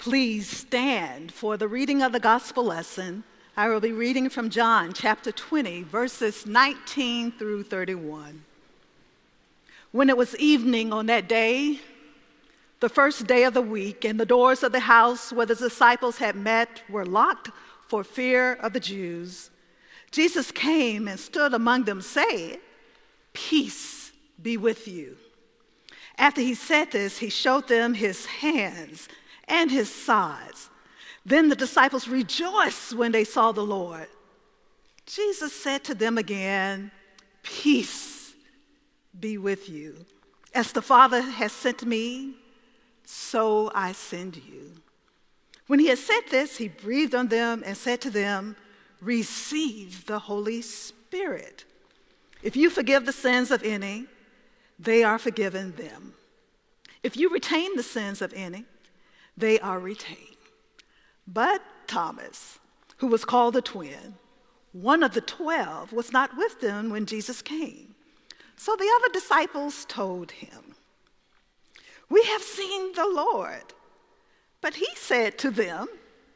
Please stand for the reading of the gospel lesson. I will be reading from John chapter 20, verses 19 through 31. When it was evening on that day, the first day of the week, and the doors of the house where the disciples had met were locked for fear of the Jews, Jesus came and stood among them, saying, "Peace be with you." After he said this, he showed them his hands and his sides. Then the disciples rejoiced when they saw the Lord. Jesus said to them again, "Peace be with you. As the Father has sent me, so I send you." When he had said this, he breathed on them and said to them, "Receive the Holy Spirit. If you forgive the sins of any, they are forgiven them. If you retain the sins of any, they are retained." But Thomas, who was called the twin, one of the 12, was not with them when Jesus came. So the other disciples told him, "We have seen the Lord." But he said to them,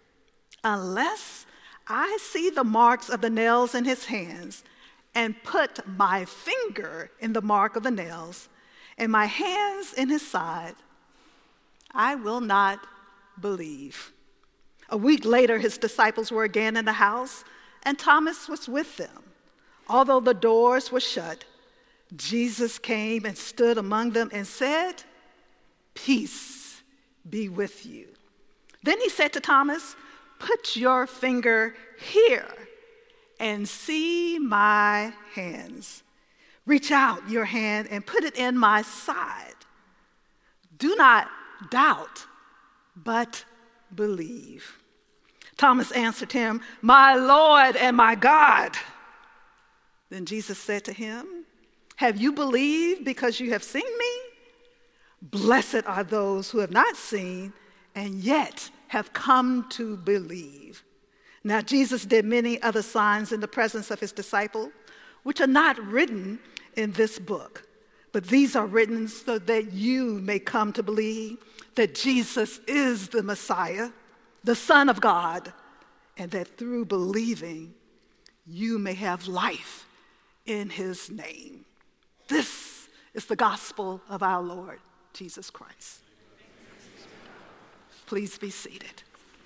"Unless I see the marks of the nails in his hands, and put my finger in the mark of the nails, and my hands in his side, I will not believe." A week later, his disciples were again in the house, and Thomas was with them. Although the doors were shut, Jesus came and stood among them and said, "Peace be with you." Then he said to Thomas, "Put your finger here and see my hands. Reach out your hand and put it in my side. Do not doubt, but believe." Thomas answered him, "My Lord and my God." Then Jesus said to him, "Have you believed because you have seen me? Blessed are those who have not seen and yet have come to believe." Now Jesus did many other signs in the presence of his disciples, which are not written in this book. But these are written so that you may come to believe that Jesus is the Messiah, the Son of God, and that through believing you may have life in his name. This is the gospel of our Lord Jesus Christ. Please be seated.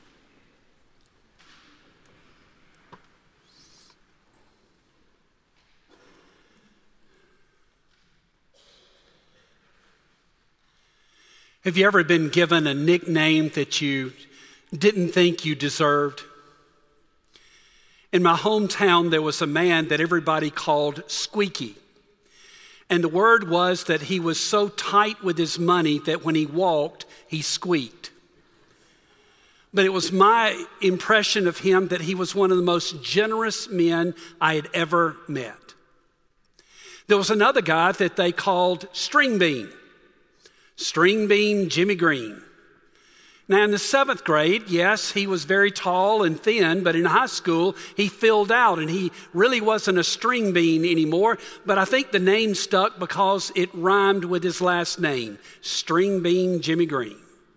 Have you ever been given a nickname that you didn't think you deserved? In my hometown, there was a man that everybody called Squeaky. And the word was that he was so tight with his money that when he walked, he squeaked. But it was my impression of him that he was one of the most generous men I had ever met. There was another guy that they called String Bean Jimmy Green. Now in the 7th grade, yes, he was very tall and thin, but in high school, he filled out and he really wasn't a string bean anymore. But I think the name stuck because it rhymed with his last name, String Bean Jimmy Green.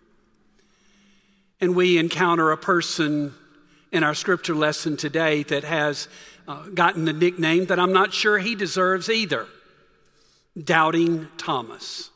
And we encounter a person in our scripture lesson today that has gotten a nickname that I'm not sure he deserves either, Doubting Thomas.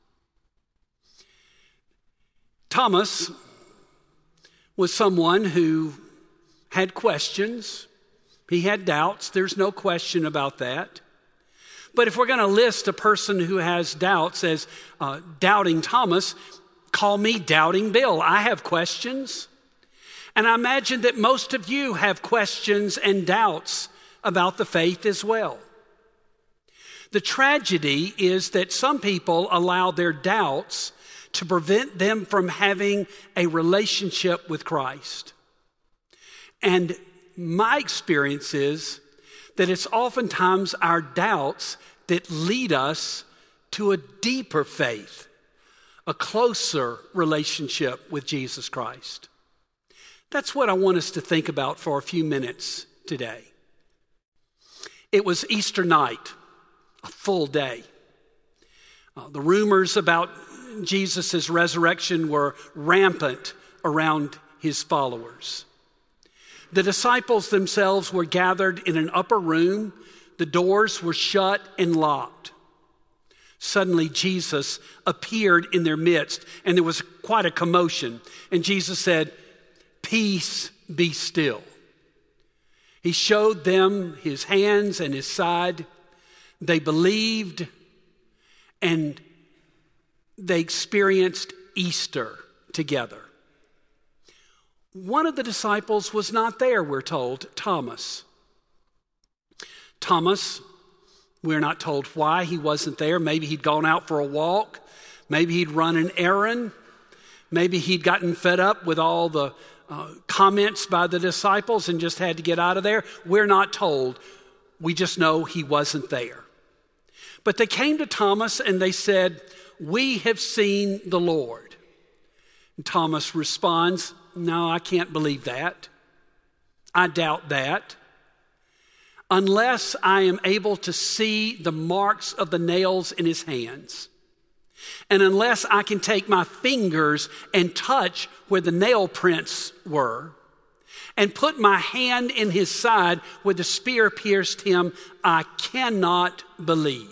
Thomas was someone who had questions. He had doubts. There's no question about that. But if we're going to list a person who has doubts as Doubting Thomas, call me Doubting Bill. I have questions. And I imagine that most of you have questions and doubts about the faith as well. The tragedy is that some people allow their doubts to prevent them from having a relationship with Christ. And my experience is that it's oftentimes our doubts that lead us to a deeper faith, a closer relationship with Jesus Christ. That's what I want us to think about for a few minutes today. It was Easter night, a full day. The rumors about Jesus' resurrection were rampant around his followers. The disciples themselves were gathered in an upper room. The doors were shut and locked. Suddenly, Jesus appeared in their midst, and there was quite a commotion. And Jesus said, "Peace, be still." He showed them his hands and his side. They believed, and they experienced Easter together. One of the disciples was not there, we're told, Thomas. Thomas, we're not told why he wasn't there. Maybe he'd gone out for a walk. Maybe he'd run an errand. Maybe he'd gotten fed up with all the comments by the disciples and just had to get out of there. We're not told. We just know he wasn't there. But they came to Thomas and they said, "We have seen the Lord." And Thomas responds, "No, I can't believe that. I doubt that. Unless I am able to see the marks of the nails in his hands, and unless I can take my fingers and touch where the nail prints were, and put my hand in his side where the spear pierced him, I cannot believe."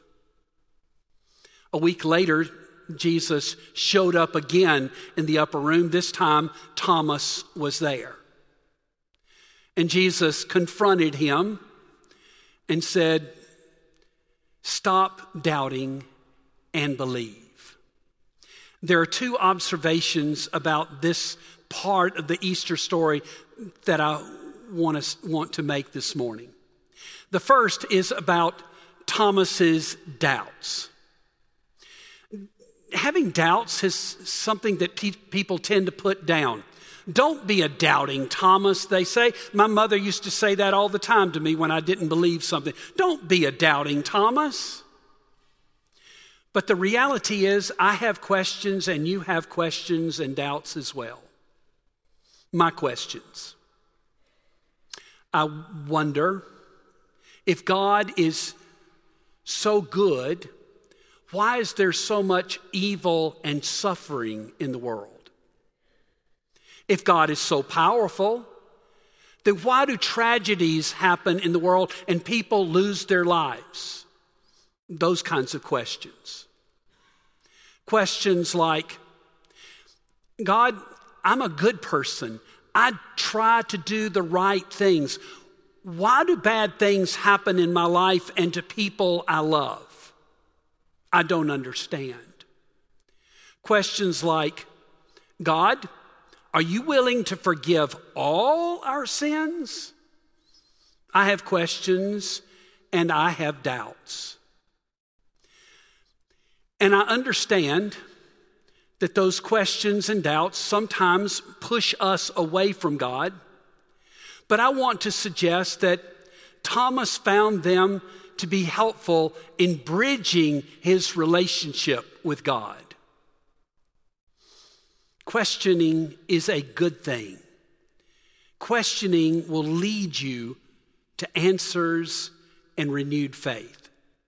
A week later, Jesus showed up again in the upper room. This time, Thomas was there. And Jesus confronted him and said, "Stop doubting and believe." There are two observations about this part of the Easter story that I want to make this morning. The first is about Thomas's doubts. Having doubts is something that people tend to put down. Don't be a doubting Thomas, they say. My mother used to say that all the time to me when I didn't believe something. Don't be a doubting Thomas. But the reality is, I have questions and you have questions and doubts as well. My questions. I wonder, if God is so good, why is there so much evil and suffering in the world? If God is so powerful, then why do tragedies happen in the world and people lose their lives? Those kinds of questions. Questions like, God, I'm a good person. I try to do the right things. Why do bad things happen in my life and to people I love? I don't understand. Questions like, God, are you willing to forgive all our sins? I have questions and I have doubts. And I understand that those questions and doubts sometimes push us away from God. But I want to suggest that Thomas found them to be helpful in bridging his relationship with God. Questioning is a good thing. Questioning will lead you to answers and renewed faith.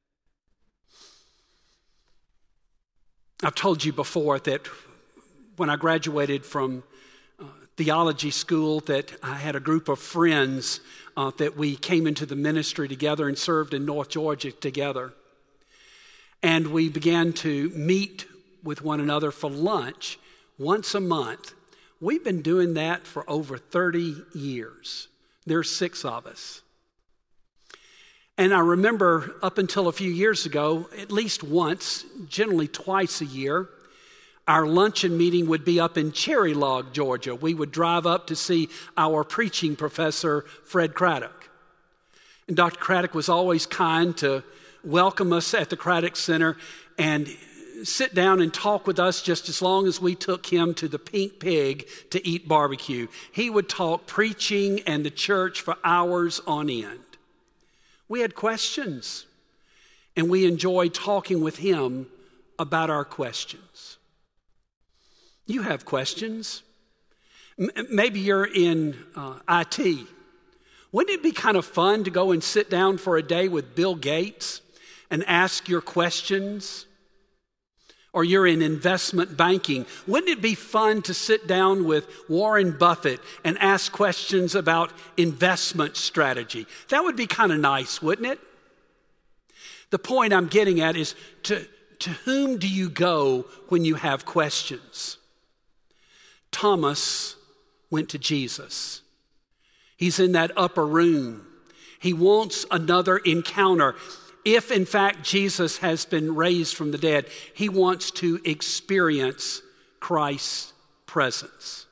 I've told you before that when I graduated from theology school that I had a group of friends that we came into the ministry together and served in North Georgia together. And we began to meet with one another for lunch once a month. We've been doing that for over 30 years. There's 6 of us. And I remember up until a few years ago, at least once, generally twice a year, our luncheon meeting would be up in Cherry Log, Georgia. We would drive up to see our preaching professor, Fred Craddock. And Dr. Craddock was always kind to welcome us at the Craddock Center and sit down and talk with us just as long as we took him to the Pink Pig to eat barbecue. He would talk preaching and the church for hours on end. We had questions, and we enjoyed talking with him about our questions. You have questions. Maybe you're in IT. Wouldn't it be kind of fun to go and sit down for a day with Bill Gates and ask your questions? or you're in investment banking. Wouldn't it be fun to sit down with Warren Buffett and ask questions about investment strategy? That would be kind of nice, wouldn't it? The point I'm getting at is to whom do you go when you have questions? Thomas went to Jesus. He's in that upper room. He wants another encounter. If, in fact, Jesus has been raised from the dead, he wants to experience Christ's presence.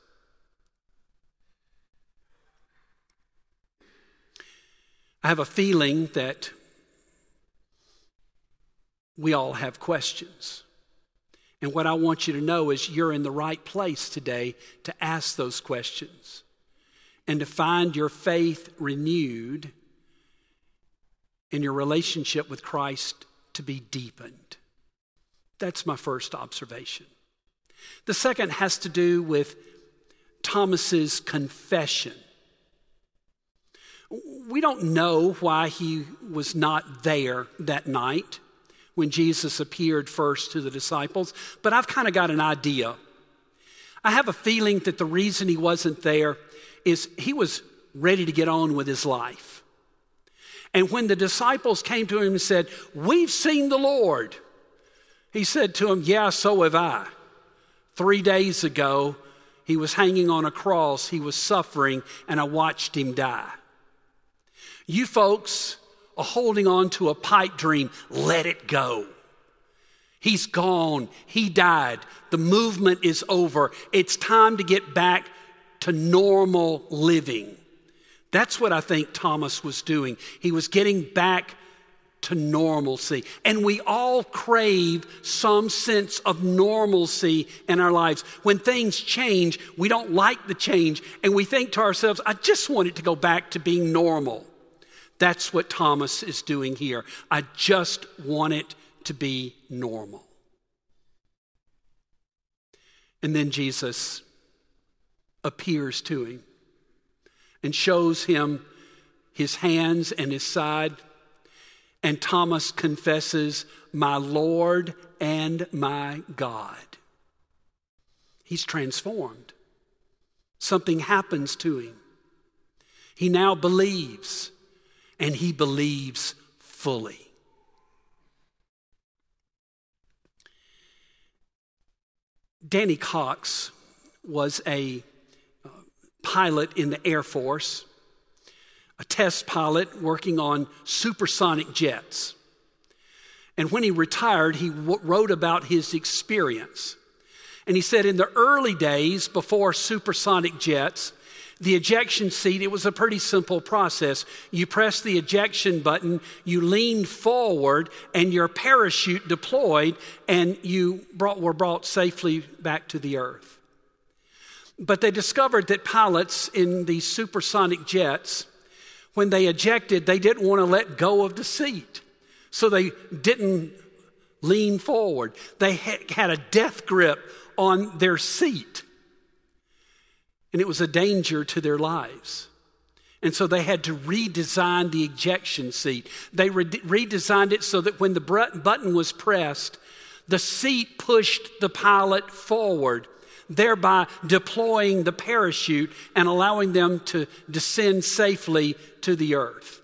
I have a feeling that we all have questions. And what I want you to know is you're in the right place today to ask those questions and to find your faith renewed and your relationship with Christ to be deepened. That's my first observation. The second has to do with Thomas's confession. We don't know why he was not there that night when Jesus appeared first to the disciples, but I've kind of got an idea. I have a feeling that the reason he wasn't there is he was ready to get on with his life. And when the disciples came to him and said, "We've seen the Lord," he said to them, "Yeah, so have I. 3 days ago, he was hanging on a cross, he was suffering, and I watched him die. You folks are holding on to a pipe dream. Let it go. He's gone. He died. The movement is over. It's time to get back to normal living." That's what I think Thomas was doing. He was getting back to normalcy. And we all crave some sense of normalcy in our lives. When things change, we don't like the change, and we think to ourselves, I just want it to go back to being normal. That's what Thomas is doing here. I just want it to be normal. And then Jesus appears to him and shows him his hands and his side. And Thomas confesses, "My Lord and my God." He's transformed. Something happens to him. He now believes, and he believes fully. Danny Cox was a pilot in the Air Force, a test pilot working on supersonic jets. And when he retired, he wrote about his experience. And he said in the early days before supersonic jets, the ejection seat, it was a pretty simple process. You press the ejection button, you leaned forward, and your parachute deployed, and you were brought safely back to the earth. But they discovered that pilots in these supersonic jets, when they ejected, they didn't want to let go of the seat. So they didn't lean forward. They had a death grip on their seat. And it was a danger to their lives. And so they had to redesign the ejection seat. They redesigned it so that when the button was pressed, the seat pushed the pilot forward, thereby deploying the parachute and allowing them to descend safely to the earth.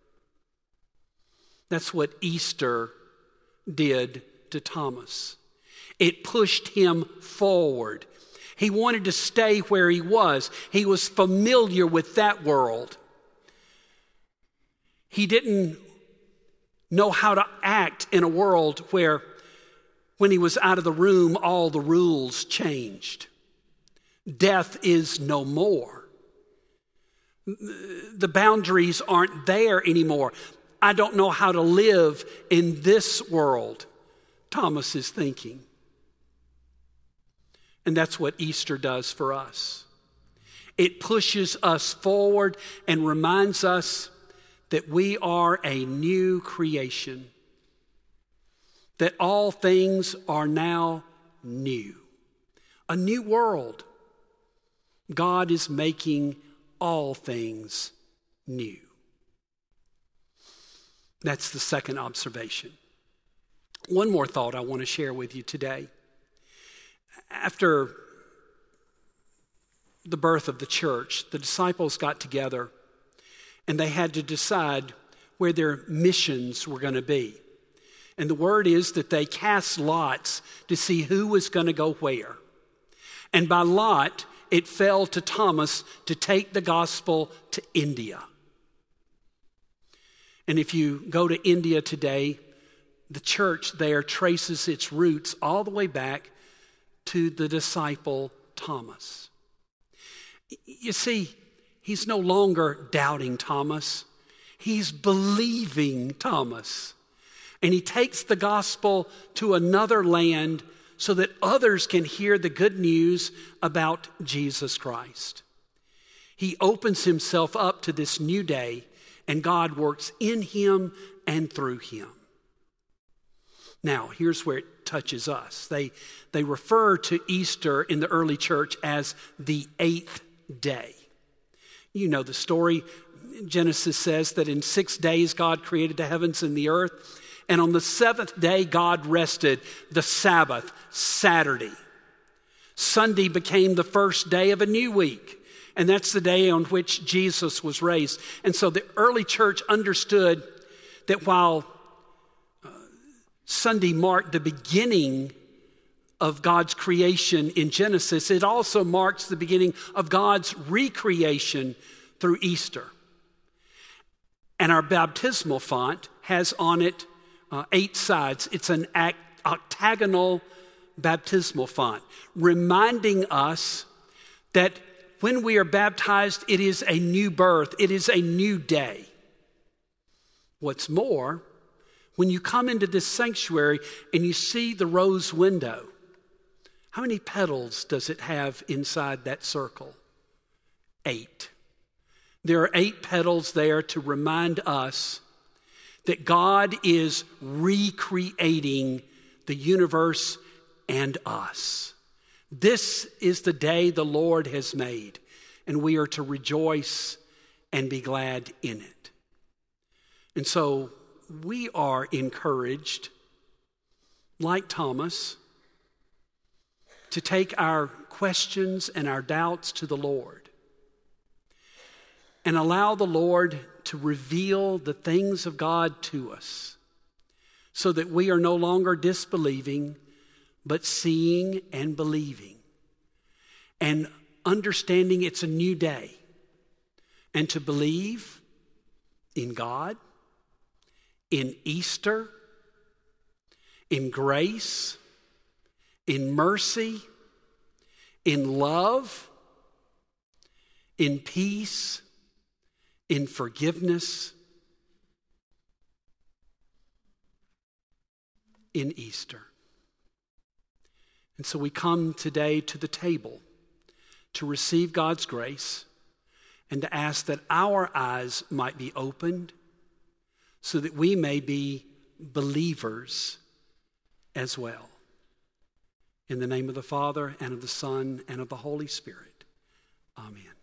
That's what Easter did to Thomas. It pushed him forward. He wanted to stay where he was. He was familiar with that world. He didn't know how to act in a world where when he was out of the room, all the rules changed. Death is no more. The boundaries aren't there anymore. I don't know how to live in this world, Thomas is thinking. And that's what Easter does for us. It pushes us forward and reminds us that we are a new creation, that all things are now new. A new world. God is making all things new. That's the second observation. One more thought I want to share with you today. After the birth of the church, the disciples got together and they had to decide where their missions were going to be. And the word is that they cast lots to see who was going to go where. And by lot, it fell to Thomas to take the gospel to India. And if you go to India today, the church there traces its roots all the way back to the disciple Thomas. You see, he's no longer doubting Thomas. He's believing Thomas. And he takes the gospel to another land so that others can hear the good news about Jesus Christ. He opens himself up to this new day, and God works in him and through him. Now, here's where it touches us. They refer to Easter in the early church as the 8th day. You know the story. Genesis says that in 6 days God created the heavens and the earth. And on the 7th day, God rested, the Sabbath, Saturday. Sunday became the first day of a new week. And that's the day on which Jesus was raised. And so the early church understood that while Sunday marked the beginning of God's creation in Genesis, it also marks the beginning of God's recreation through Easter. And our baptismal font has on it 8 sides. It's an octagonal baptismal font, reminding us that when we are baptized, it is a new birth. It is a new day. What's more, when you come into this sanctuary and you see the rose window, how many petals does it have inside that circle? 8. There are 8 petals there to remind us that God is recreating the universe and us. This is the day the Lord has made, and we are to rejoice and be glad in it. And so we are encouraged, like Thomas, to take our questions and our doubts to the Lord and allow the Lord to reveal the things of God to us so that we are no longer disbelieving, but seeing and believing and understanding it's a new day, and to believe in God, in Easter, in grace, in mercy, in love, in peace, in forgiveness, in Easter. And so we come today to the table to receive God's grace and to ask that our eyes might be opened so that we may be believers as well. In the name of the Father, and of the Son, and of the Holy Spirit. Amen.